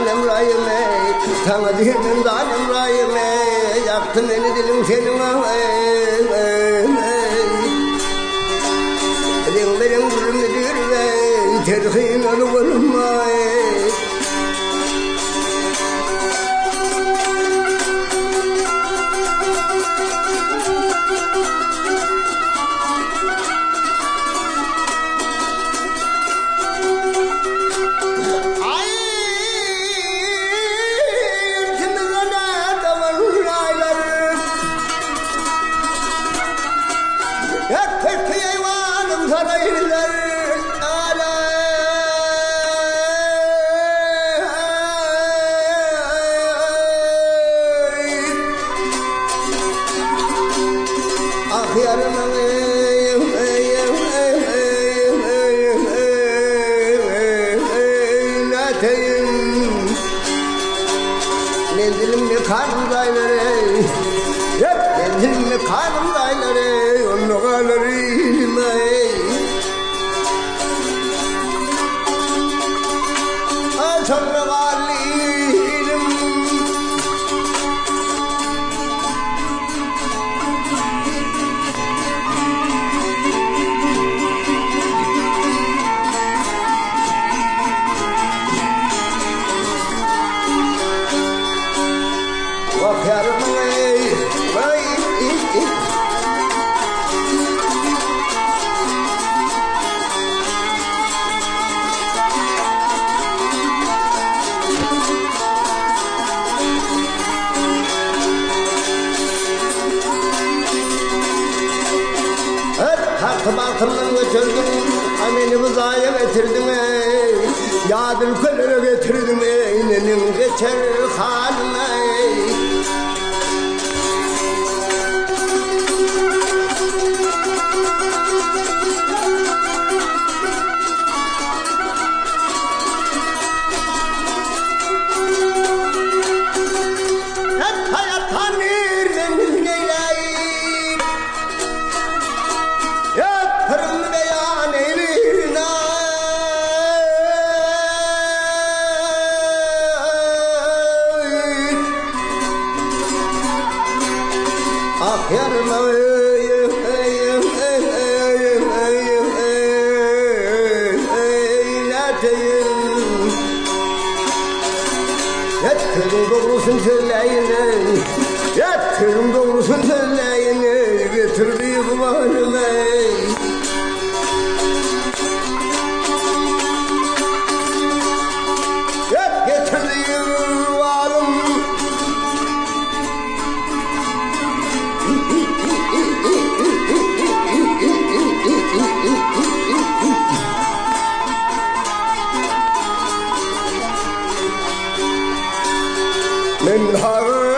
tanem rayım ey, sana diyelim zalim rayım ey, yaktın beni dilim senin ey. Edin benim gülüm nedir ey, terhin alıvırım ey. Dilimli karnım dayları, dilimli karnım dayları, onu kalırım ey. Sonra varlıyım. Bakıyorum ey, hakkı batılını götürdüm, ameni buzaya getirdim ey. Yadıl köllere getirdim ey, nenim geçer halim ey. Yatırım doğrusun söyleyin, yatırım doğrusun söyleyin, getirdiği kumarım ey. Getirdiği varım. من هر